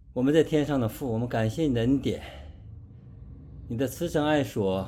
我们在天上的父，我们感谢你的恩典，你的慈神爱所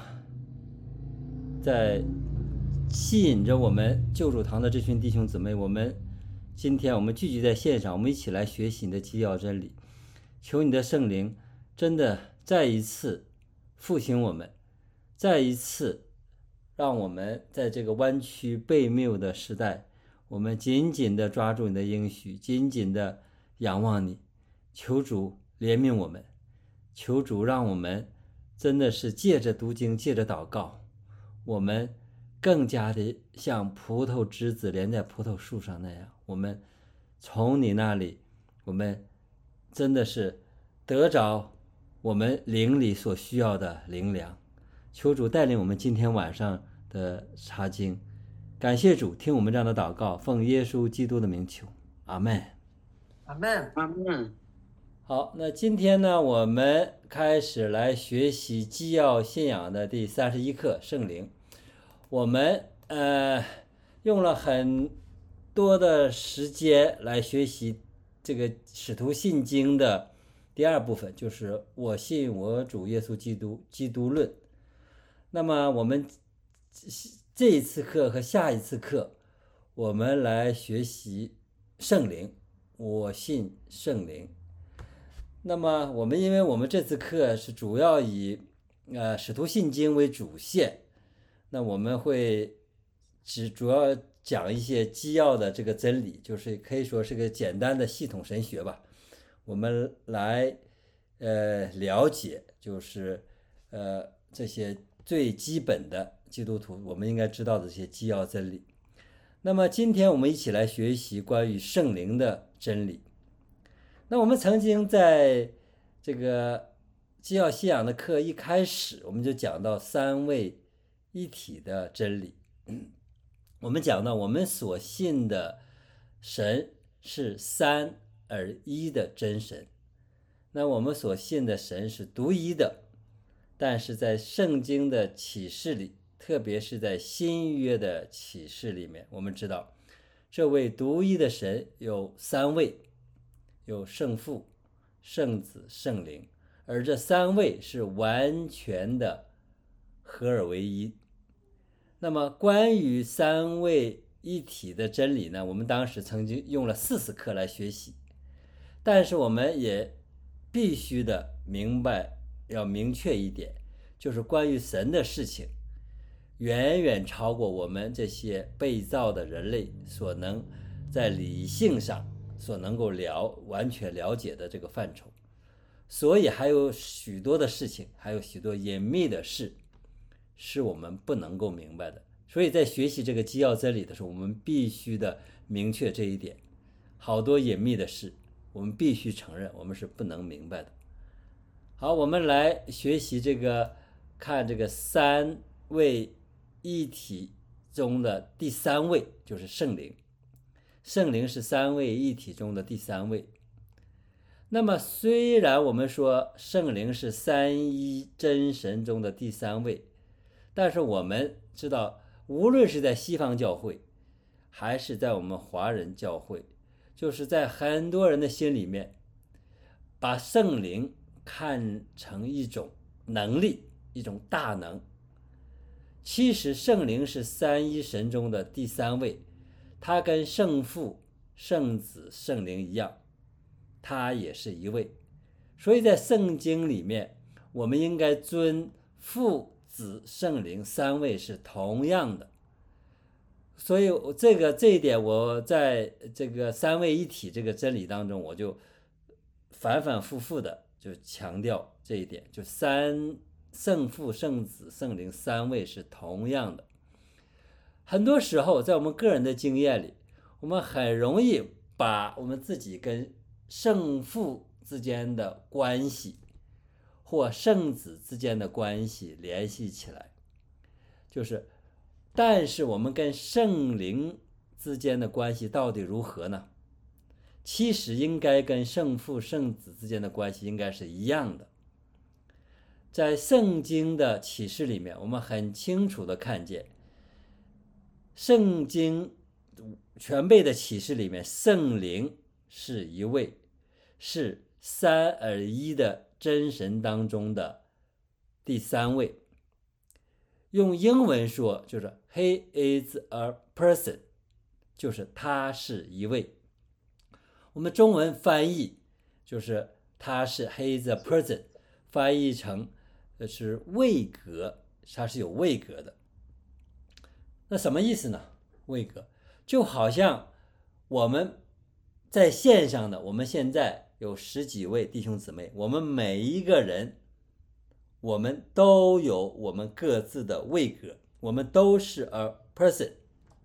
在吸引着我们救主堂的这群弟兄姊妹。今天我们聚集在线上，我们一起来学习你的基要真理。求你的圣灵真的再一次复兴我们，再一次让我们在这个弯曲悖谬的时代，我们紧紧地抓住你的应许，紧紧地仰望你。求主怜悯我们，求主让我们真的是借着读经，借着祷告，我们更加的像葡萄枝子连在葡萄树上那样，我们从你那里，我们真的是得着我们灵里所需要的灵粮。求主带领我们今天晚上的查经，感谢主，听我们这样的祷告，奉耶稣基督的名求，阿们。 阿门。 阿门。 好，那今天呢，我们开始来学习基要信仰的第31课圣灵。我们用了很多的时间来学习这个使徒信经的第二部分，就是我信我主耶稣基督基督论。那么我们这一次课和下一次课，我们来学习圣灵，我信圣灵。那么因为我们这次课是主要以使徒信经为主线，那我们会主要讲一些基要的这个真理，就是可以说是个简单的系统神学吧。我们来了解，就是这些最基本的基督徒我们应该知道的这些基要真理。那么今天我们一起来学习关于圣灵的真理。那我们曾经在这个基要信仰的课一开始，我们就讲到三位一体的真理。我们讲到我们所信的神是三而一的真神，那我们所信的神是独一的，但是在圣经的启示里，特别是在新约的启示里面，我们知道这位独一的神有三位，有圣父、圣子、圣灵，而这三位是完全的合而为一。那么关于三位一体的真理呢，我们当时曾经用了40课来学习，但是我们也必须的明白，要明确一点，就是关于神的事情远远超过我们这些被造的人类所能在理性上所能够完全了解的这个范畴，所以还有许多的事情，还有许多隐秘的事是我们不能够明白的。所以在学习这个基要真理的时候，我们必须的明确这一点，好多隐秘的事我们必须承认我们是不能明白的。好，我们来学习看这个三位一体中的第三位，就是圣灵。圣灵是三位一体中的第三位。那么虽然我们说圣灵是三一真神中的第三位，但是我们知道，无论是在西方教会还是在我们华人教会，就是在很多人的心里面把圣灵看成一种能力，一种大能。其实圣灵是三一神中的第三位，他跟圣父、圣子、圣灵一样，他也是一位。所以在圣经里面，我们应该尊父、子、圣灵三位是同样的。所以这一点，我在这个三位一体这个真理当中，我就反反复复的就强调这一点，就圣父、圣子、圣灵三位是同样的。很多时候在我们个人的经验里，我们很容易把我们自己跟圣父之间的关系或圣子之间的关系联系起来，但是我们跟圣灵之间的关系到底如何呢？其实应该跟圣父、圣子之间的关系应该是一样的。在圣经的启示里面，我们很清楚的看见，圣经全备的启示里面，圣灵是一位， 是三而一的真神当中的第三位。用英文说就是 He is a person， 就是他是一位。我们中文翻译就是他是 He is a person， 翻译成是位格，它是有位格的。那什么意思呢？位格就好像我们在线上的，我们现在有10几位弟兄姊妹，我们每一个人我们都有我们各自的位格，我们都是 a person。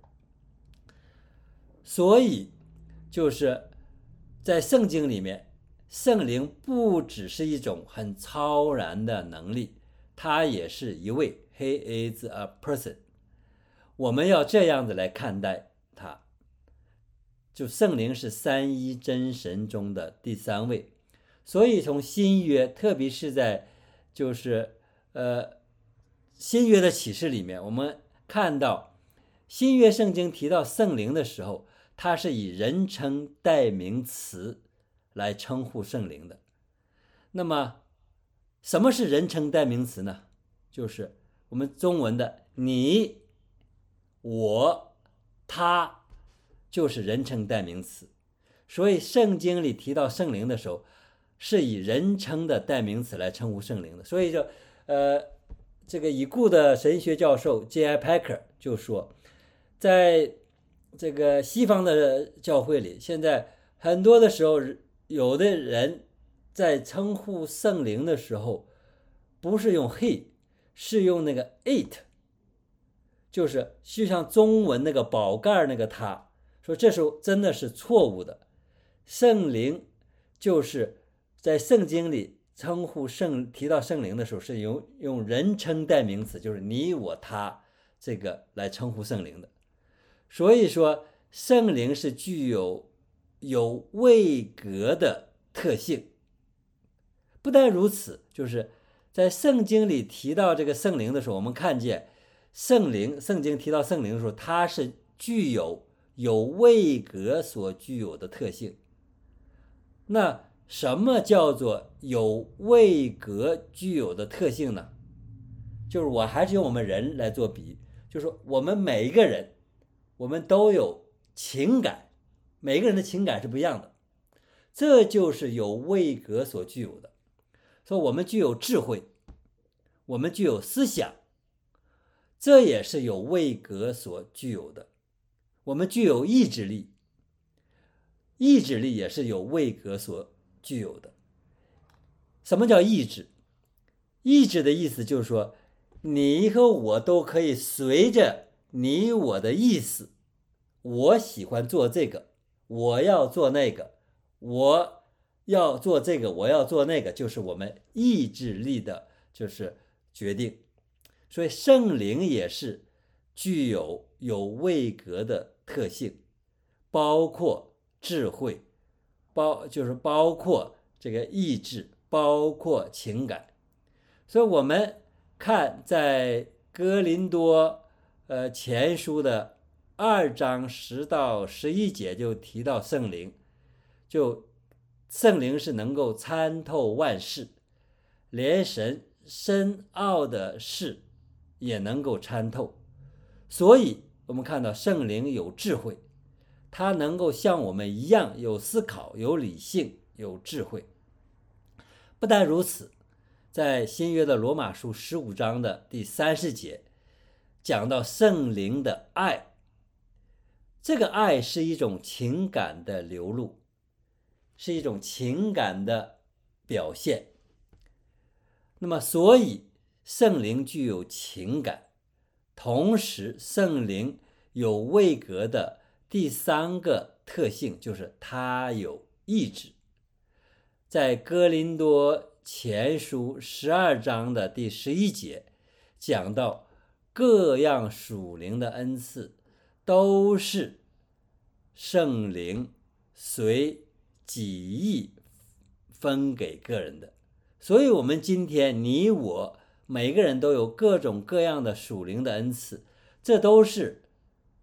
所以就是在圣经里面，圣灵不只是一种很超然的能力，它也是一位， He is a person。 我们要这样子来看待它，就圣灵是三一真神中的第三位。所以从新约，特别是在就是新约的启示里面，我们看到新约圣经提到圣灵的时候，它是以人称代名词来称呼圣灵的。那么什么是人称代名词呢？就是我们中文的你、我、他，就是人称代名词。所以圣经里提到圣灵的时候，是以人称的代名词来称呼圣灵的。所以就这个已故的神学教授 J.I. Packer 就说，在这个西方的教会里，现在很多的时候，有的人在称呼圣灵的时候不是用 he， 是用那个 it， 就是就像中文那个宝盖那个他，说这时候真的是错误的。圣灵就是在圣经里称呼提到圣灵的时候，是用人称代名词，就是你我他这个来称呼圣灵的。所以说圣灵是具有位格的特性。不但如此，就是在圣经里提到这个圣灵的时候，我们看见圣经提到圣灵的时候，它是具有位格所具有的特性。那什么叫做有位格具有的特性呢？就是我还是用我们人来做比喻，就是我们每一个人，我们都有情感，每个人的情感是不一样的，这就是有位格所具有的。所以我们具有智慧，我们具有思想，这也是有位格所具有的。我们具有意志力，意志力也是有位格所具有的。什么叫意志？意志的意思就是说，你和我都可以随着你我的意思，我喜欢做这个，我要做那个，我要做这个，我要做那个，就是我们意志力的就是决定。所以圣灵也是具有位格的特性，包括智慧，就是包括这个意志，包括情感。所以我们看在哥林多前书的2章10到11节就提到圣灵，就圣灵是能够参透万事，连神深奥的事也能够参透。所以我们看到圣灵有智慧，他能够像我们一样有思考，有理性，有智慧。不但如此，在新约的罗马书15章的第30节讲到圣灵的爱，这个爱是一种情感的流露，是一种情感的表现。那么所以圣灵具有情感，同时圣灵有位格的第三个特性，就是它有意志。在哥林多前书12章的第11节讲到，各样属灵的恩赐都是圣灵随己意分给个人的。所以我们今天你我每个人都有各种各样的属灵的恩赐，这都是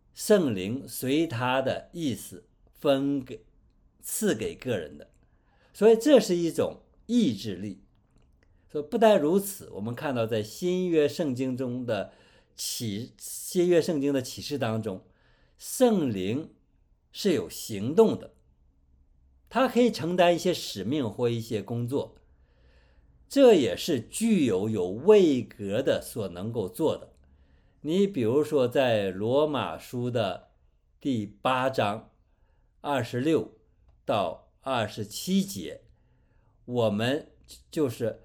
圣灵随他的意思赐给个人的。 所以这是一种意志力。所以不但如此，我们看到在新约圣经的启示当中，圣灵是有行动的，他可以承担一些使命或一些工作，这也是具有位格的所能够做的。你比如说在罗马书的第8章26到27节，我们就是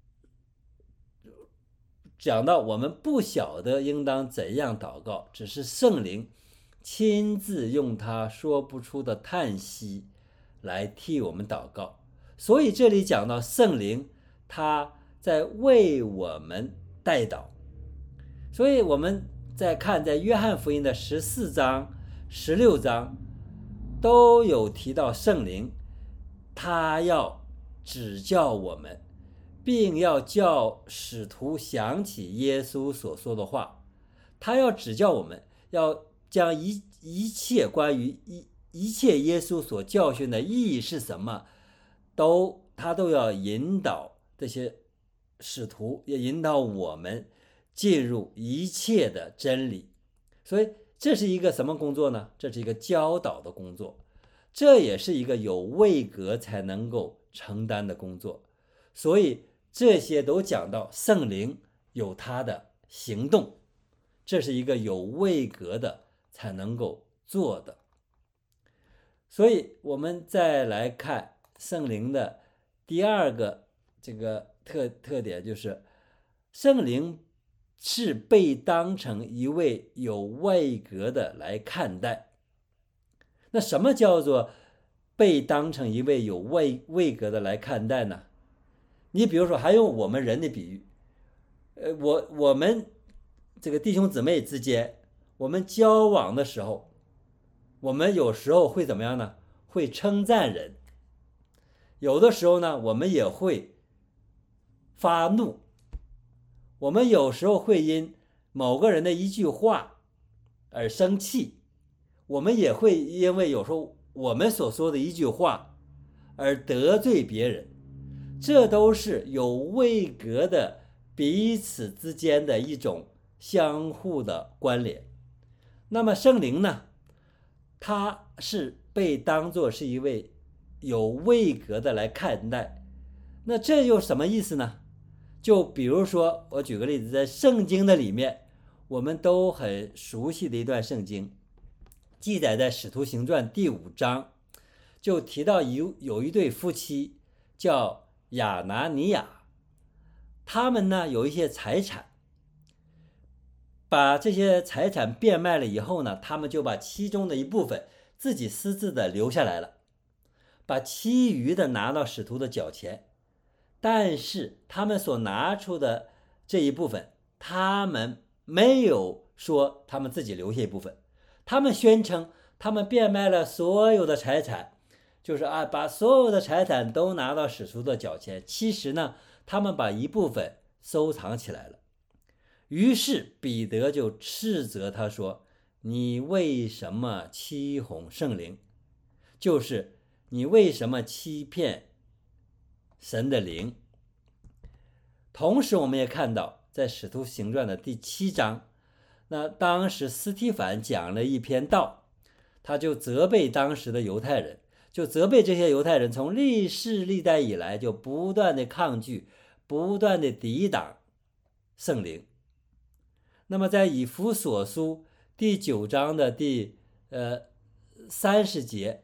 讲到我们不晓得应当怎样祷告，只是圣灵亲自用他说不出的叹息来替我们祷告。所以这里讲到圣灵他在为我们代祷。所以我们再看在约翰福音的14章16章都有提到圣灵他要指教我们，并要叫使徒想起耶稣所说的话。他要指教我们，要将一切关于一切耶稣所教训的意义是什么，他都要引导这些使徒，也引导我们进入一切的真理。所以这是一个什么工作呢？这是一个教导的工作，这也是一个有位格才能够承担的工作。所以这些都讲到圣灵有他的行动，这是一个有位格的才能够做的。所以我们再来看圣灵的第二个这个特点，就是圣灵是被当成一位有位格的来看待。那什么叫做被当成一位有位格的来看待呢？你比如说，还用我们人的比喻，我们这个弟兄姊妹之间，我们交往的时候，我们有时候会怎么样呢？会称赞人，有的时候呢，我们也会发怒，我们有时候会因某个人的一句话而生气，我们也会因为有时候我们所说的一句话而得罪别人。这都是有位格的彼此之间的一种相互的关联。那么圣灵呢，他是被当作是一位有位格的来看待。那这又什么意思呢？就比如说，我举个例子，在圣经的里面，我们都很熟悉的一段圣经，记载在使徒行传第5章，就提到有一对夫妻叫亚拿尼亚，他们呢有一些财产，把这些财产变卖了以后呢，他们就把其中的一部分自己私自的留下来了，把其余的拿到使徒的脚前。但是他们所拿出的这一部分，他们没有说他们自己留下一部分，他们宣称他们变卖了所有的财产，就是把所有的财产都拿到使徒的脚前。其实呢，他们把一部分收藏起来了。于是彼得就斥责他说，你为什么欺哄圣灵？就是你为什么欺骗神的灵？同时我们也看到在使徒行传的第7章，那当时司提反讲了一篇道，他就责备当时的犹太人，就责备这些犹太人从历世历代以来就不断的抗拒，不断的抵挡圣灵。那么在以弗所书第9章的第30节，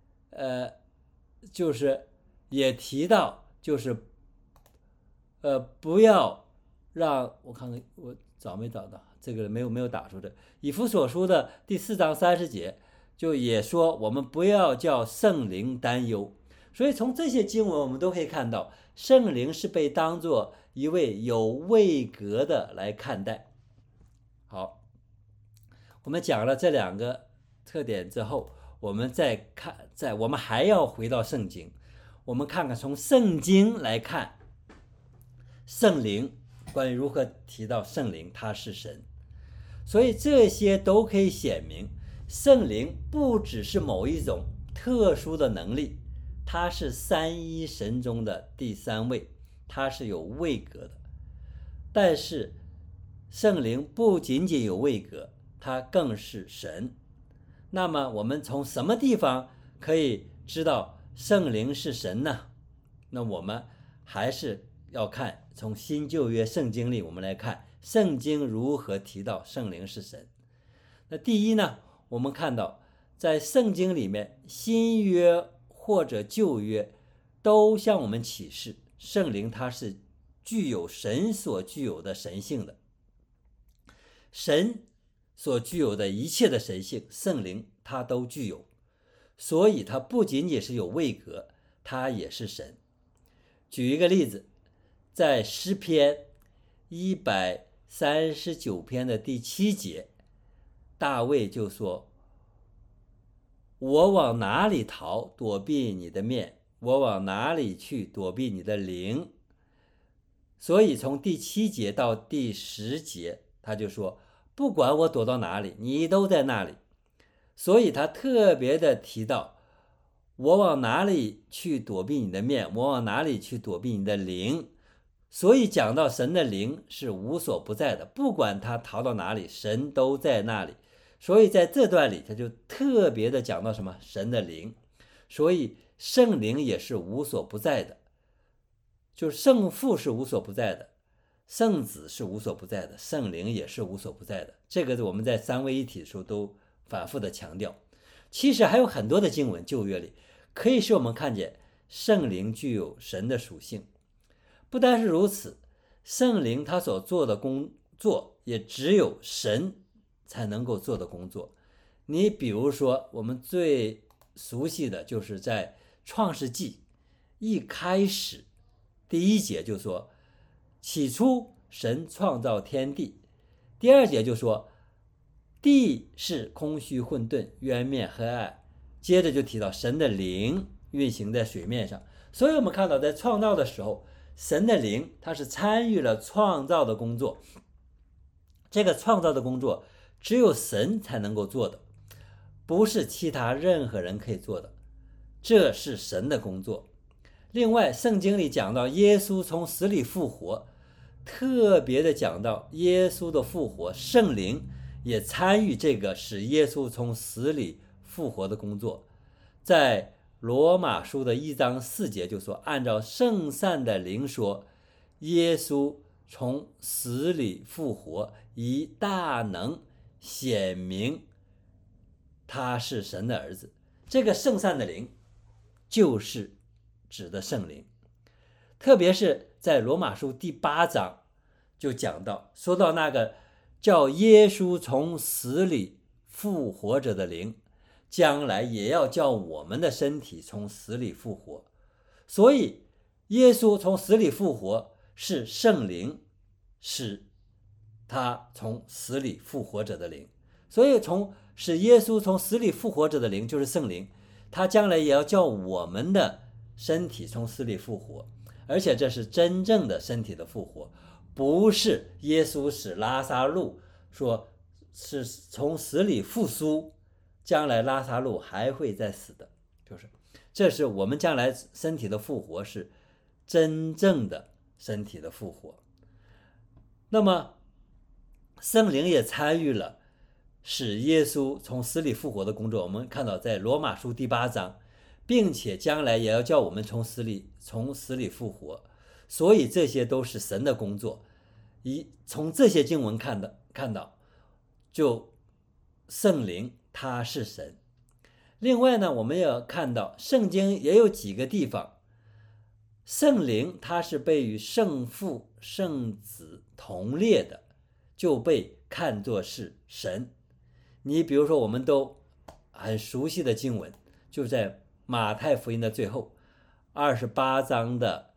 就是也提到，就是不要让我看看我找没找到这个，没有打出的。以弗所书的第4章30节就也说，我们不要叫圣灵担忧。所以从这些经文我们都可以看到，圣灵是被当作一位有位格的来看待。好，我们讲了这2个特点之后，我们再看，我们还要回到圣经，我们看看从圣经来看圣灵，关于如何提到圣灵他是神。所以这些都可以显明，圣灵不只是某一种特殊的能力， 他是三一神中的第三位，他是有位格的。但是圣灵不仅仅有位格，他更是神。那么我们从什么地方可以知道圣灵是神呢？那我们还是要看从新旧约圣经里，我们来看圣经如何提到圣灵是神。那第一呢，我们看到在圣经里面，新约或者旧约都向我们启示圣灵它是具有神所具有的神性的。神所具有的一切的神性，圣灵它都具有，所以它不仅仅是有位格，它也是神。举一个例子，在诗篇139篇的第7节，大卫就说：我往哪里逃，躲避你的面？我往哪里去，躲避你的灵？所以从第7节到第10节，他就说不管我躲到哪里，你都在那里。所以他特别的提到，我往哪里去躲避你的面，我往哪里去躲避你的灵。所以讲到神的灵是无所不在的，不管他逃到哪里，神都在那里。所以在这段里他就特别的讲到什么？神的灵。所以圣灵也是无所不在的，就是圣父是无所不在的，圣子是无所不在的，圣灵也是无所不在的。这个我们在三位一体的时候都反复的强调。其实还有很多的经文，旧约里可以使我们看见圣灵具有神的属性。不单是如此，圣灵他所做的工作也只有神才能够做的工作。你比如说我们最熟悉的就是在创世纪一开始第1节就说，起初神创造天地。第2节就说，地是空虚混沌，渊面黑暗。接着就提到神的灵运行在水面上。所以我们看到在创造的时候，神的灵他是参与了创造的工作。这个创造的工作只有神才能够做的，不是其他任何人可以做的，这是神的工作。另外圣经里讲到耶稣从死里复活，特别的讲到耶稣的复活，圣灵也参与这个使耶稣从死里复活的工作。在罗马书的1章4节就说，按照圣善的灵说，耶稣从死里复活，以大能显明他是神的儿子。这个圣善的灵就是指的圣灵。特别是在罗马书第8章就讲到，说到那个叫耶稣从死里复活者的灵，将来也要叫我们的身体从死里复活。所以耶稣从死里复活是圣灵使他从死里复活者的灵。所以使耶稣从死里复活者的灵就是圣灵，他将来也要叫我们的身体从死里复活。而且这是真正的身体的复活，不是耶稣使拉撒路说是从死里复苏，将来拉撒路还会再死的。这是我们将来身体的复活，是真正的身体的复活。那么圣灵也参与了使耶稣从死里复活的工作。我们看到在罗马书第8章，并且将来也要叫我们从死里复活。所以这些都是神的工作。从这些经文看到就圣灵他是神。另外呢，我们也要看到圣经也有几个地方圣灵他是被与圣父圣子同列的，就被看作是神。你比如说我们都很熟悉的经文，就在马太福音的最后28章的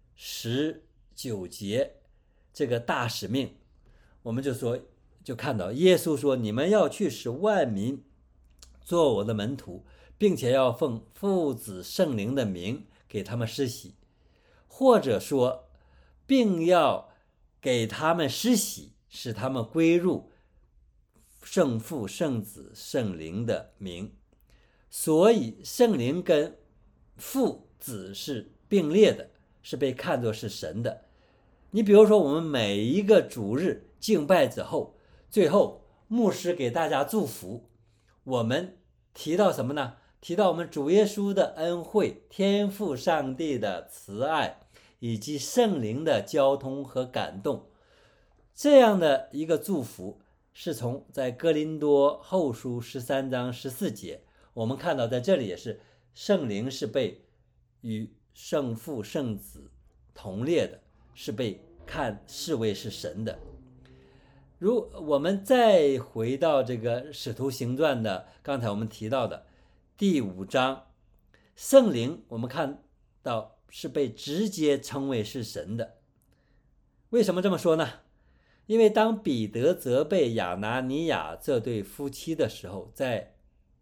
19节，这个大使命，我们就看到耶稣说，你们要去使万民做我的门徒，并且要奉父子圣灵的名给他们施洗，或者说并要给他们施洗，使他们归入圣父圣子圣灵的名。所以圣灵跟父子是并列的，是被看作是神的。你比如说，我们每一个主日敬拜之后，最后牧师给大家祝福，我们提到什么呢？提到我们主耶稣的恩惠、天父上帝的慈爱，以及圣灵的交通和感动。这样的一个祝福是从在哥林多后书13章14节，我们看到在这里也是圣灵是被与圣父圣子同列的，是被视为是神的。如我们再回到这个使徒行传的刚才我们提到的第5章，圣灵我们看到是被直接称为是神的。为什么这么说呢？因为当彼得责备亚拿尼亚这对夫妻的时候，在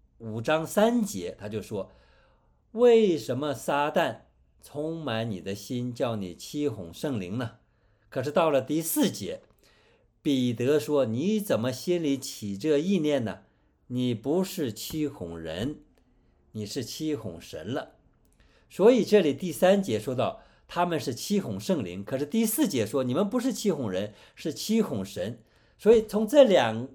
5章3节他就说，为什么撒旦充满你的心，叫你欺哄圣灵呢？可是到了第4节，彼得说，你怎么心里起这意念呢？你不是欺哄人，你是欺哄神了。所以这里第3节说到他们是欺哄圣灵，可是第4节说你们不是欺哄人，是欺哄神。所以从这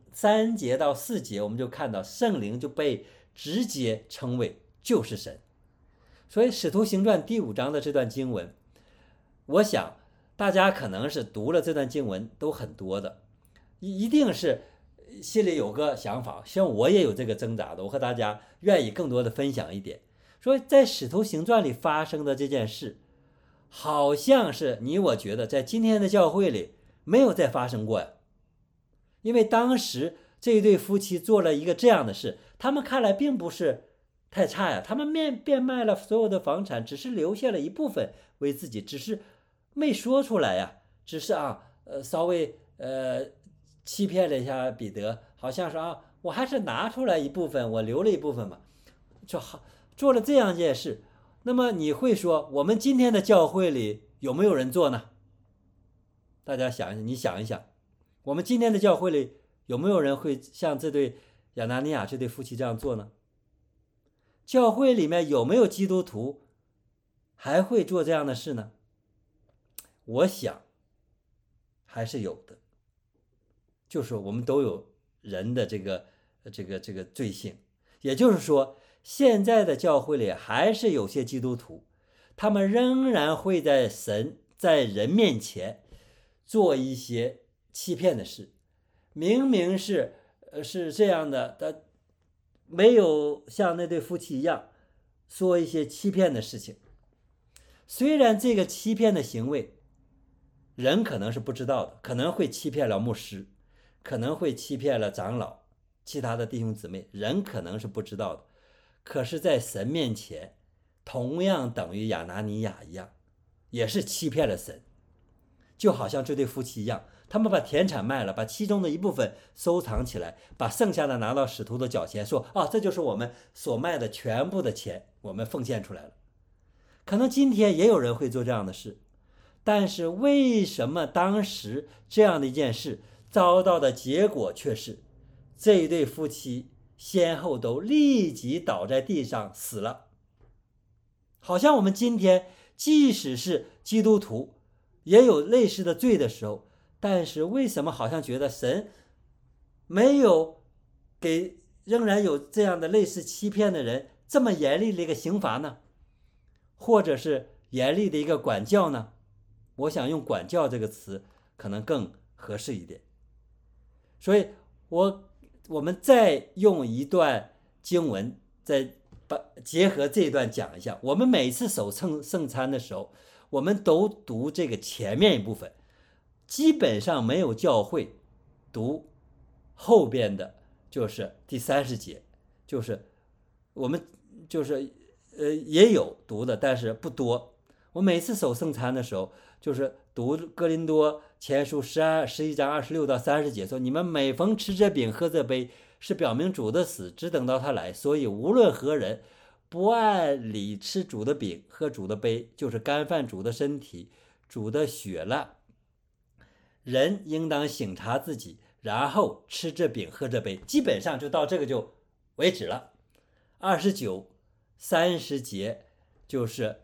3节到4节，我们就看到圣灵就被直接称为就是神。所以使徒行传第5章的这段经文，我想大家可能是读了这段经文都很多的，一定是心里有个想法，像我也有这个挣扎的，我和大家愿意更多的分享一点。所以在使徒行传里发生的这件事，好像是我觉得在今天的教会里没有再发生过呀。因为当时这一对夫妻做了一个这样的事，他们看来并不是太差呀，他们变卖了所有的房产，只是留下了一部分为自己，只是没说出来呀，只是稍微欺骗了一下彼得，好像是我还是拿出来一部分，我留了一部分嘛，就好做了这样一件事。那么你会说，我们今天的教会里有没有人做呢？大家想一想，你想一想，我们今天的教会里有没有人会像这对亚拿尼亚这对夫妻这样做呢？教会里面有没有基督徒还会做这样的事呢？我想还是有的，就是我们都有人的这个罪性。也就是说，现在的教会里还是有些基督徒，他们仍然会在人面前做一些欺骗的事，明明是这样的，他没有像那对夫妻一样说一些欺骗的事情。虽然这个欺骗的行为人可能是不知道的，可能会欺骗了牧师，可能会欺骗了长老，其他的弟兄姊妹，人可能是不知道的。可是在神面前同样等于亚拿尼亚一样，也是欺骗了神。就好像这对夫妻一样，他们把田产卖了，把其中的一部分收藏起来，把剩下的拿到使徒的脚前，说这就是我们所卖的全部的钱，我们奉献出来了。可能今天也有人会做这样的事，但是为什么当时这样的一件事遭到的结果却是这一对夫妻先后都立即倒在地上死了？好像我们今天即使是基督徒也有类似的罪的时候，但是为什么好像觉得神没有给仍然有这样的类似欺骗的人这么严厉的一个刑罚呢？或者是严厉的一个管教呢？我想用管教这个词可能更合适一点。所以我们再用一段经文再结合这一段讲一下。我们每次守圣餐的时候，我们都读这个前面一部分，基本上没有教会读后边的，就是第30节，就是我们也有读的，但是不多。我每次守圣餐的时候，就是读哥林多前书11章26到30节，说你们每逢吃这饼喝这杯，是表明主的死，只等到他来。所以无论何人不按理吃主的饼喝主的杯，就是干犯主的身体主的血了。人应当省察自己，然后吃这饼喝这杯。基本上就到这个就为止了。29、30节就是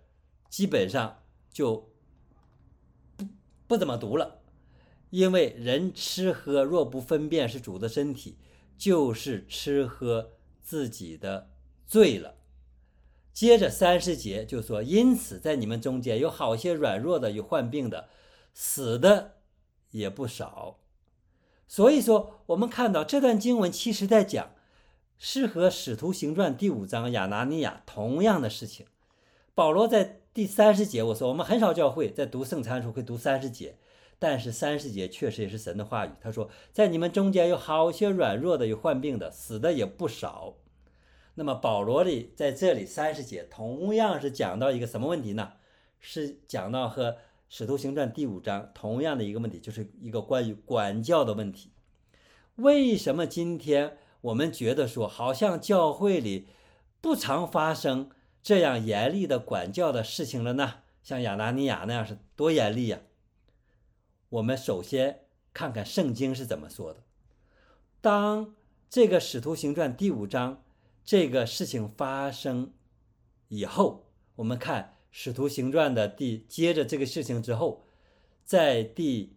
基本上就不怎么读了，因为人吃喝若不分辨是主的身体，就是吃喝自己的罪了。接着30节就说，因此在你们中间有好些软弱的，有患病的，死的也不少。所以说我们看到这段经文其实在讲是和使徒行传第5章亚拿尼亚同样的事情。保罗在第30节，我说我们很少教会在读圣餐时会读30节，但是30节确实也是神的话语。他说在你们中间有好些软弱的，有患病的，死的也不少。那么保罗在这里30节同样是讲到一个什么问题呢？是讲到和使徒行传第5章同样的一个问题，就是一个关于管教的问题。为什么今天我们觉得说好像教会里不常发生这样严厉的管教的事情了呢？像亚拿尼亚那样是多严厉呀！我们首先看看圣经是怎么说的。当这个使徒行传第5章这个事情发生以后，我们看使徒行传的接着这个事情之后，在第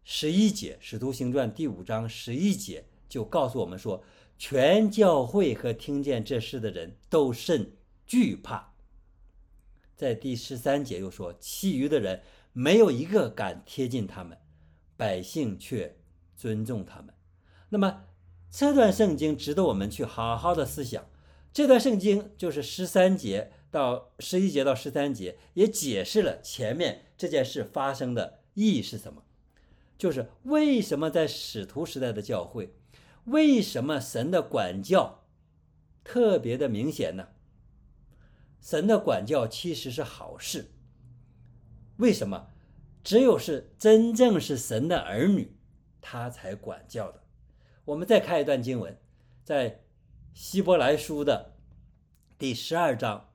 11节，使徒行传第5章11节就告诉我们说，全教会和听见这事的人都甚惧怕。在第13节又说，其余的人没有一个敢贴近他们，百姓却尊重他们。那么这段圣经值得我们去好好的思想。这段圣经就是11节到13节也解释了前面这件事发生的意义是什么，就是为什么在使徒时代的教会，为什么神的管教特别的明显呢？神的管教其实是好事。为什么？只有是真正是神的儿女，他才管教的。我们再看一段经文，在希伯来书的第12章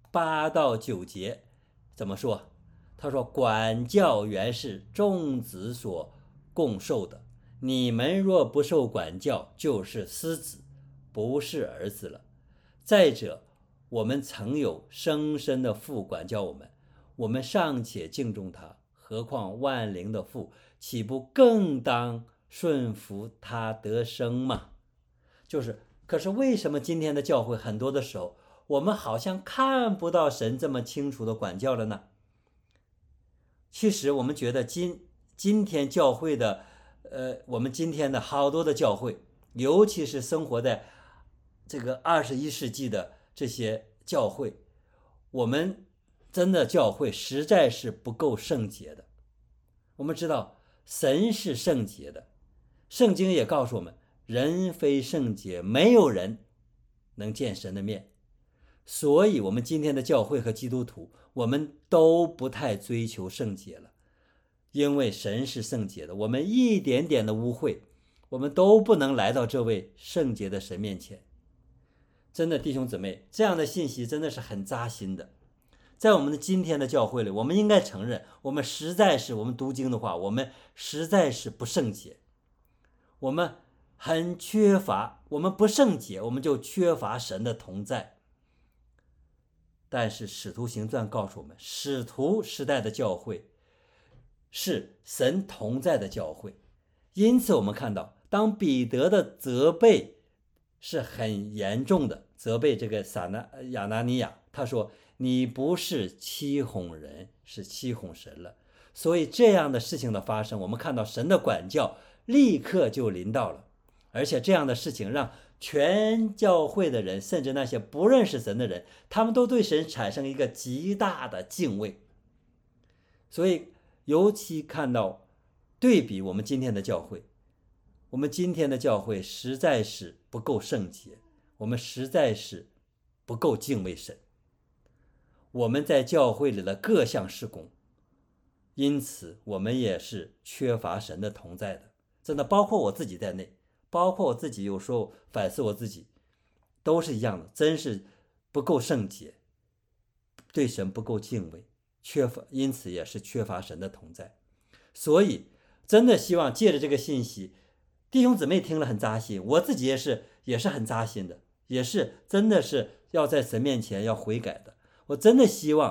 8到9节怎么说？他说，管教原是众子所共受的，你们若不受管教，就是私子，不是儿子了。再者，我们曾有生身的父管教我们，我们尚且敬重他，何况万灵的父，岂不更当顺服他得生吗？可是为什么今天的教会很多的时候，我们好像看不到神这么清楚的管教了呢？其实我们觉得今天教会的我们今天的好多的教会，尤其是生活在这个21世纪的这些教会，我们真的教会实在是不够圣洁的。我们知道神是圣洁的，圣经也告诉我们，人非圣洁，没有人能见神的面。所以我们今天的教会和基督徒，我们都不太追求圣洁了，因为神是圣洁的，我们一点点的污秽，我们都不能来到这位圣洁的神面前。真的弟兄姊妹，这样的信息真的是很扎心的。在我们的今天的教会里，我们应该承认，我们读经的话，我们实在是不圣洁，我们很缺乏，我们不圣洁，我们就缺乏神的同在。但是使徒行传告诉我们，使徒时代的教会是神同在的教会。因此我们看到，当彼得的责备是很严重的，责备这个亚拿尼亚，他说，你不是欺哄人，是欺哄神了。所以这样的事情的发生，我们看到神的管教立刻就临到了，而且这样的事情让全教会的人，甚至那些不认识神的人，他们都对神产生一个极大的敬畏。所以尤其看到对比我们今天的教会，我们今天的教会实在是不够圣洁，我们实在是不够敬畏神，我们在教会里的各项事工，因此我们也是缺乏神的同在的。真的包括我自己在内，包括我自己有时候反思我自己，都是一样的，真是不够圣洁，对神不够敬畏，因此也是缺乏神的同在。所以真的希望借着这个信息，弟兄姊妹听了很扎心，我自己也是很扎心的，也是真的是要在神面前要悔改的。我真的希望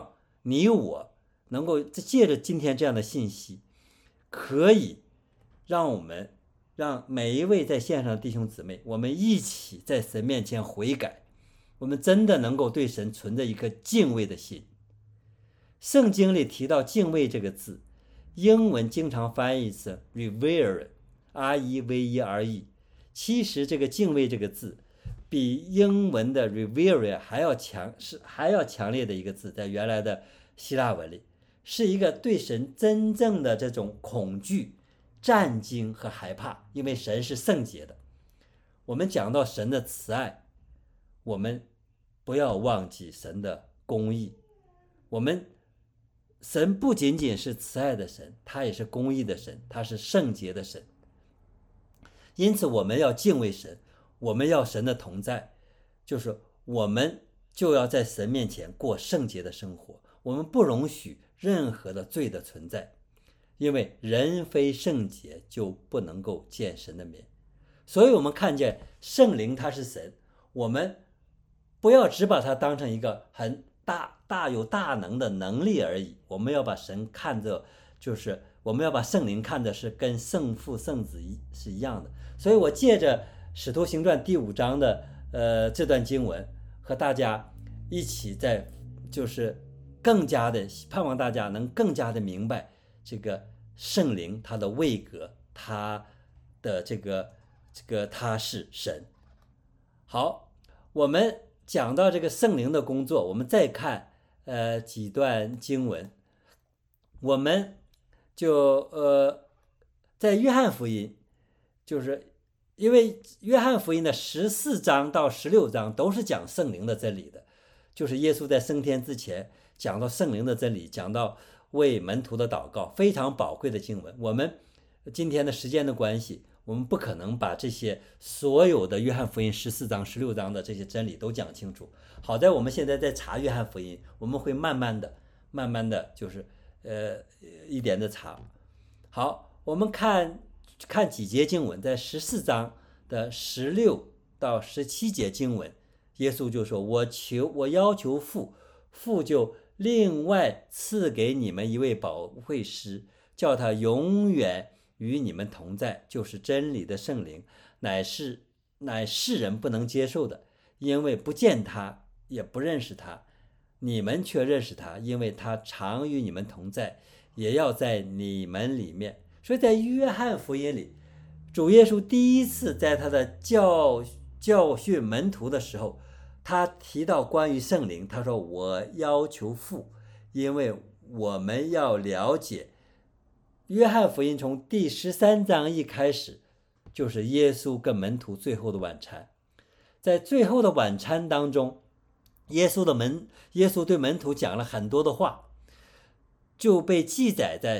你我能够借着今天这样的信息，可以让每一位在线上的弟兄姊妹，我们一起在神面前悔改，我们真的能够对神存着一颗敬畏的心。圣经里提到敬畏这个字，英文经常翻译是 revere， R-E-V-E-R-E， 其实这个敬畏这个字比英文的 revere 还要强烈的一个字，在原来的希腊文里，是一个对神真正的这种恐惧、战惊和害怕，因为神是圣洁的。我们讲到神的慈爱，我们不要忘记神的公义。神不仅仅是慈爱的神，他也是公义的神，他是圣洁的神。因此我们要敬畏神，我们要神的同在，就是我们就要在神面前过圣洁的生活，我们不容许任何的罪的存在，因为人非圣洁就不能够见神的面。所以我们看见圣灵他是神，我们不要只把它当成一个很大有大能的能力而已，我们要把神看着，就是我们要把圣灵看的是跟圣父圣子是一样的。所以我借着使徒行传第5章的这段经文，和大家一起就是更加的盼望大家能更加的明白这个圣灵他的位格，他的这个他是神。好，我们讲到这个圣灵的工作，我们再看几段经文。我们就在约翰福音，就是因为约翰福音的14章到16章都是讲圣灵的真理的，就是耶稣在升天之前讲到圣灵的真理，讲到为门徒的祷告，非常宝贵的经文。我们今天的时间的关系，我们不可能把这些所有的约翰福音14章16章的这些真理都讲清楚。好在我们现在在查约翰福音，我们会慢慢的就是一点的查。好，我们看几节经文，在14章的16到17节经文，耶稣就说，我要求父，父就另外赐给你们一位保惠师，叫他永远与你们同在，就是真理的圣灵，乃世人不能接受的，因为不见他也不认识他，你们却认识他，因为他常与你们同在，也要在你们里面。所以在约翰福音里，主耶稣第一次在他的教训门徒的时候，他提到关于圣灵，他说我要求父，因为我们要了解约翰福音从第13章一开始，就是耶稣跟门徒最后的晚餐。在最后的晚餐当中，耶稣对门徒讲了很多的话，就被记载在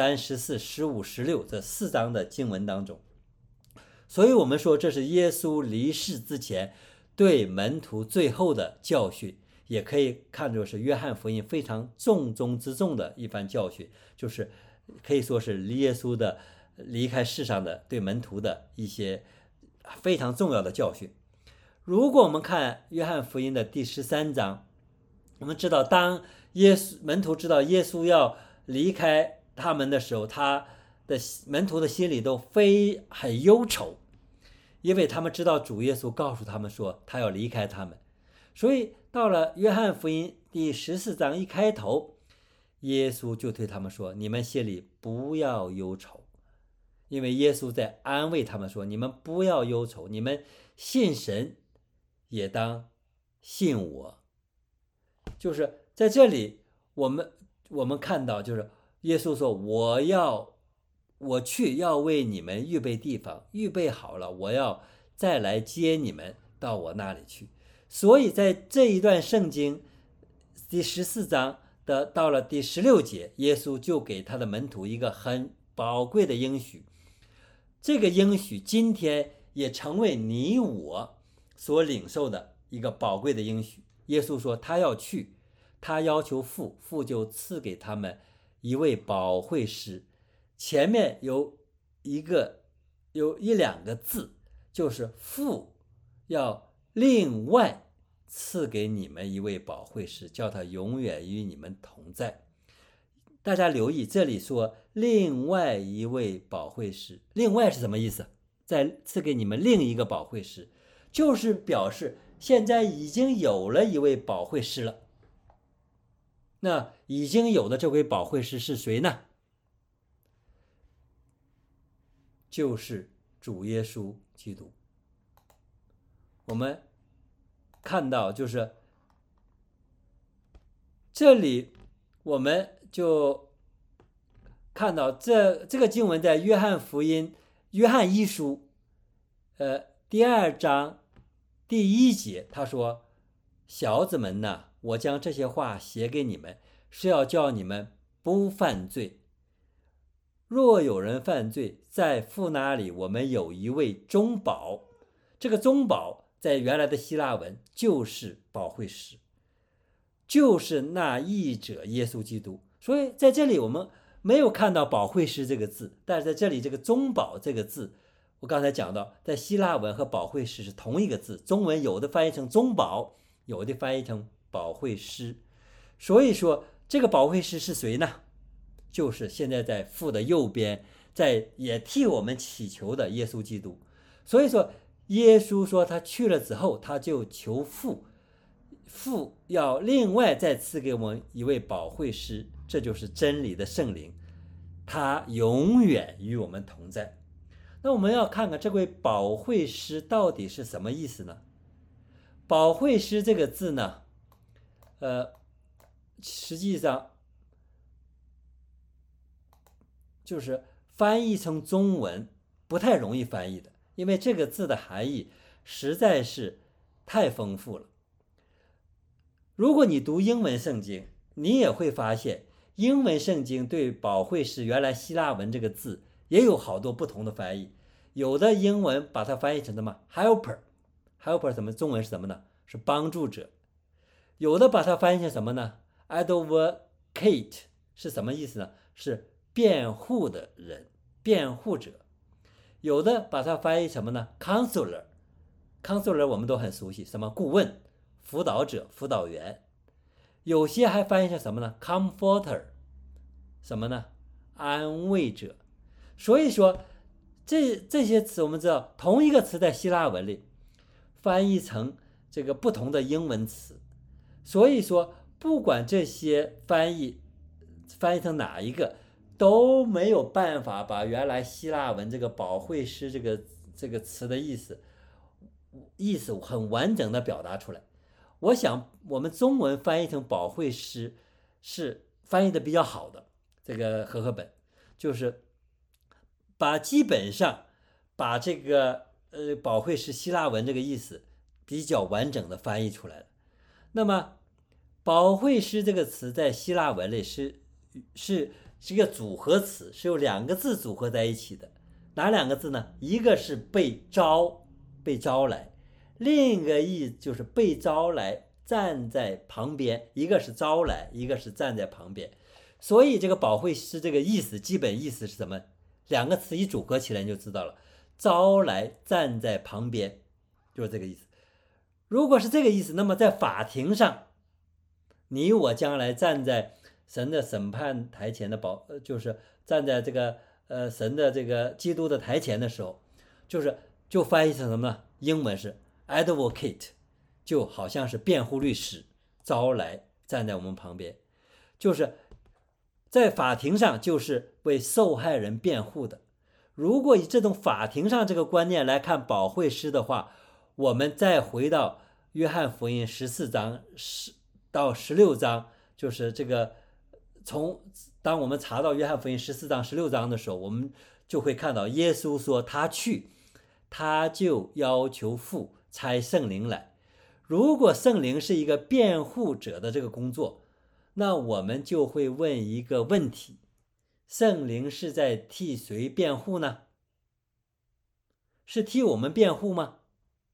13、14、15、16这4章的经文当中。所以我们说这是耶稣离世之前对门徒最后的教训，也可以看作是约翰福音非常重中之重的一番教训，就是可以说是耶稣的离开世上的对门徒的一些非常重要的教训。如果我们看约翰福音的第13章，我们知道当门徒知道耶稣要离开他们的时候，门徒的心里都很忧愁，因为他们知道主耶稣告诉他们说他要离开他们。所以到了约翰福音第14章一开头，耶稣就对他们说，你们心里不要忧愁，因为耶稣在安慰他们说，你们不要忧愁，你们信神也当信我。就是在这里我们看到，就是耶稣说我去要为你们预备地方，预备好了我要再来接你们到我那里去。所以在这一段圣经第14章到了第16节，耶稣就给他的门徒一个很宝贵的应许，这个应许今天也成为你我所领受的一个宝贵的应许。耶稣说他要去，他要求父，父就赐给他们一位保惠师。前面有一两个字，就是父要另外赐给你们一位保惠师，叫他永远与你们同在。大家留意，这里说另外一位保惠师，另外是什么意思？再赐给你们另一个保惠师，就是表示现在已经有了一位保惠师了。那已经有的这位保惠师是谁呢？就是主耶稣基督。我们看到，就是这里我们就看到这个经文在约翰福音约翰一书第2章第1节，他说：小子们呐，我将这些话写给你们，是要叫你们不犯罪。若有人犯罪，在父那里我们有一位中保。这个中保在原来的希腊文就是保惠师，就是那义者耶稣基督。所以在这里我们没有看到保惠师这个字，但是在这里这个中保这个字，我刚才讲到，在希腊文和保惠师是同一个字，中文有的翻译成中保，有的翻译成保惠师。所以说这个保惠师是谁呢？就是现在在父的右边，也替我们祈求的耶稣基督。所以说耶稣说他去了之后，他就求父要另外再赐给我们一位保惠师，这就是真理的圣灵，他永远与我们同在。那我们要看看这位保惠师到底是什么意思呢？保惠师这个字呢，实际上就是翻译成中文不太容易翻译的，因为这个字的含义实在是太丰富了。如果你读英文圣经，你也会发现英文圣经对保惠师原来希腊文这个字也有好多不同的翻译。有的英文把它翻译成什么 helper 什么，中文是什么呢？是帮助者。有的把它翻译成什么呢？ advocate 是什么意思呢？是辩护的人，辩护者。有的把它翻译什么呢？ counselor 我们都很熟悉，什么顾问、辅导者、辅导员。有些还翻译成什么呢？ comforter 什么呢？安慰者。所以说这些词我们知道，同一个词在希腊文里翻译成这个不同的英文词。所以说不管这些翻译成哪一个，都没有办法把原来希腊文这个保惠师这个词的意思很完整的表达出来。我想我们中文翻译成保惠师是翻译的比较好的，这个和合本就是基本上把这个保惠师希腊文这个意思比较完整的翻译出来了。那么保惠师这个词在希腊文里是一个组合词，是由2个字组合在一起的。哪2个字呢？一个是被招来，另一个意就是被招来站在旁边，一个是招来，一个是站在旁边。所以这个保惠师这个意思基本意思是什么？2个词一组合起来你就知道了，招来站在旁边，就是这个意思。如果是这个意思，那么在法庭上，你我将来站在神的审判台前的就是站在这个神的这个基督的台前的时候，就翻译成什么呢？英文是 advocate， 就好像是辩护律师，招来站在我们旁边，就是在法庭上就是为受害人辩护的。如果以这种法庭上这个观念来看保惠师的话，我们再回到约翰福音14章到16章，就是这个当我们查到约翰福音14章16章的时候，我们就会看到耶稣说他就要求父差圣灵来。如果圣灵是一个辩护者的这个工作，那我们就会问一个问题，圣灵是在替谁辩护呢？是替我们辩护吗？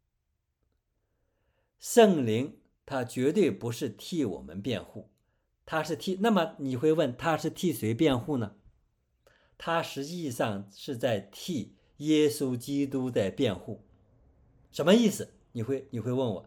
圣灵他绝对不是替我们辩护，那么你会问他是替谁辩护呢？他实际上是在替耶稣基督在辩护。什么意思？你会问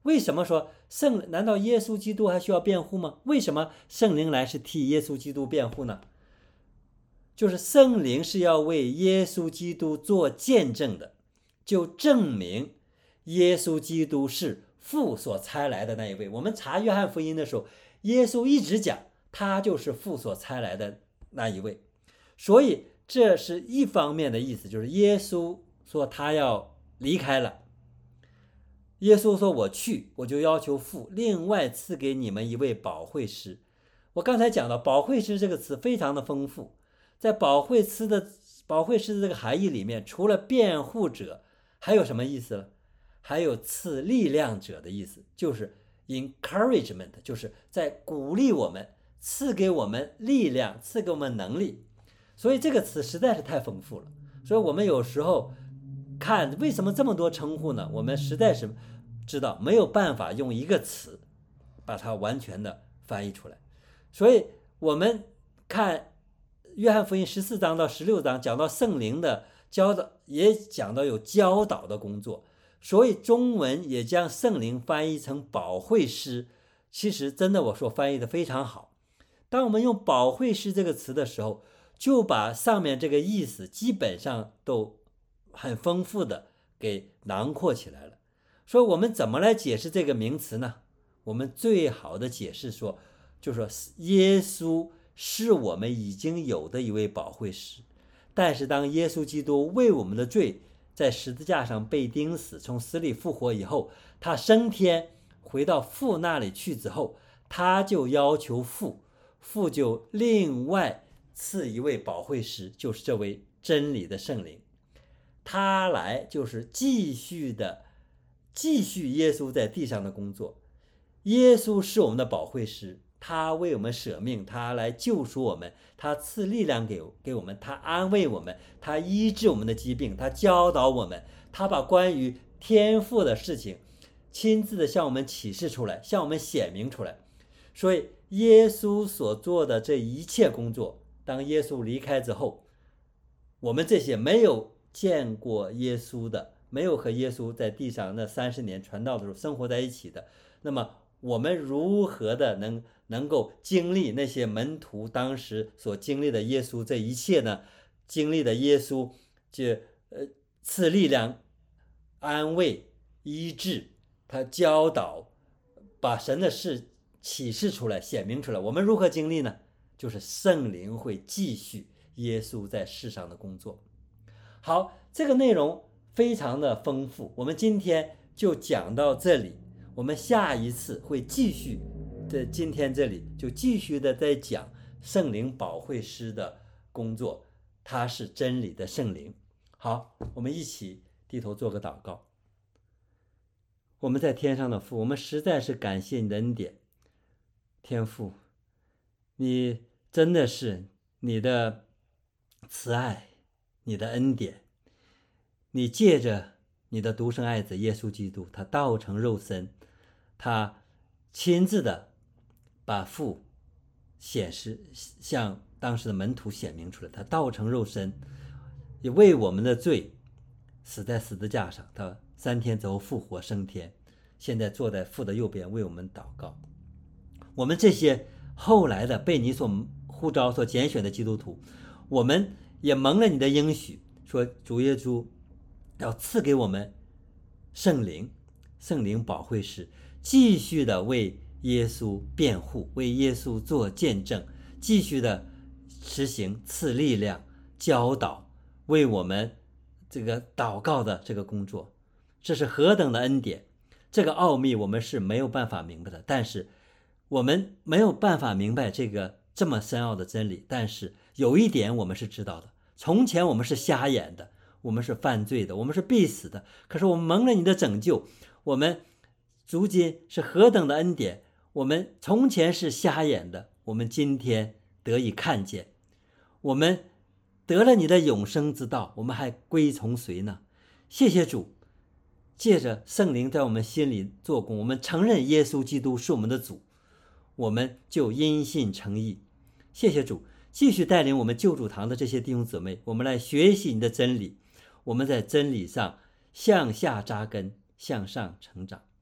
为什么说难道耶稣基督还需要辩护吗？为什么圣灵来是替耶稣基督辩护呢？就是圣灵是要为耶稣基督做见证的，就证明耶稣基督是父所差来的那一位。我们查约翰福音的时候，耶稣一直讲他就是父所差来的那一位，所以这是一方面的意思，就是耶稣说他要离开了，耶稣说我去，我就要求父另外赐给你们一位保惠师。我刚才讲到保惠师这个词非常的丰富，在保惠师的这个含义里面，除了辩护者还有什么意思呢？还有赐力量者的意思，就是 encouragement， 就是在鼓励我们，赐给我们力量，赐给我们能力。所以这个词实在是太丰富了，所以我们有时候看为什么这么多称呼呢？我们实在是知道没有办法用一个词把它完全的翻译出来。所以我们看约翰福音14章到16章讲到圣灵的教导，也讲到有教导的工作，所以中文也将圣灵翻译成保惠师。其实真的我说翻译的非常好。当我们用保惠师这个词的时候，就把上面这个意思基本上都很丰富的给囊括起来了。所以我们怎么来解释这个名词呢？我们最好的解释说，就是说耶稣是我们已经有的一位保惠师，但是当耶稣基督为我们的罪在十字架上被钉死，从死里复活以后，他升天回到父那里去之后，他就要求父就另外赐一位保惠师，就是这位真理的圣灵。他来就是继续耶稣在地上的工作。耶稣是我们的保惠师，他为我们舍命，他来救赎我们，他赐力量给我们，他安慰我们，他医治我们的疾病，他教导我们，他把关于天父的事情亲自的向我们启示出来，向我们显明出来。所以耶稣所做的这一切工作，当耶稣离开之后，我们这些没有见过耶稣的，没有和耶稣在地上那30年传道的时候生活在一起的，那么我们如何的能够经历那些门徒当时所经历的耶稣这一切呢？经历的耶稣就赐力量、安慰、医治，他教导，把神的事启示出来，显明出来。我们如何经历呢？就是圣灵会继续耶稣在世上的工作。好，这个内容非常的丰富，我们今天就讲到这里，我们下一次会继续，在今天这里就继续的在讲圣灵保惠师的工作，他是真理的圣灵。好，我们一起低头做个祷告。我们在天上的父，我们实在是感谢你的恩典。天父，你真的是你的慈爱，你的恩典，你借着你的独生爱子耶稣基督，他道成肉身，他亲自的把父显示，向当时的门徒显明出来，他道成肉身，也为我们的罪死在十字架上，他3天之后复活升天，现在坐在父的右边为我们祷告。我们这些后来的被你所呼召所拣选的基督徒，我们也蒙了你的应许，说主耶稣要赐给我们圣灵保惠师，继续的为耶稣辩护，为耶稣做见证，继续的实行赐力量、教导，为我们这个祷告的这个工作。这是何等的恩典，这个奥秘我们是没有办法明白的，但是我们没有办法明白这个这么深奥的真理，但是有一点我们是知道的，从前我们是瞎眼的，我们是犯罪的，我们是必死的，可是我们蒙了你的拯救，我们如今是何等的恩典，我们从前是瞎眼的，我们今天得以看见，我们得了你的永生之道，我们还归从谁呢？谢谢主，借着圣灵在我们心里做工，我们承认耶稣基督是我们的主，我们就因信称义。谢谢主，继续带领我们救主堂的这些弟兄姊妹，我们来学习你的真理，我们在真理上向下扎根，向上成长。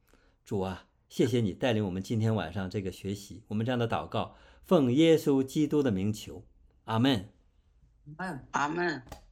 主啊，谢谢你带领我们今天晚上这个学习，我们这样的祷告，奉耶稣基督的名求，阿门。 阿门。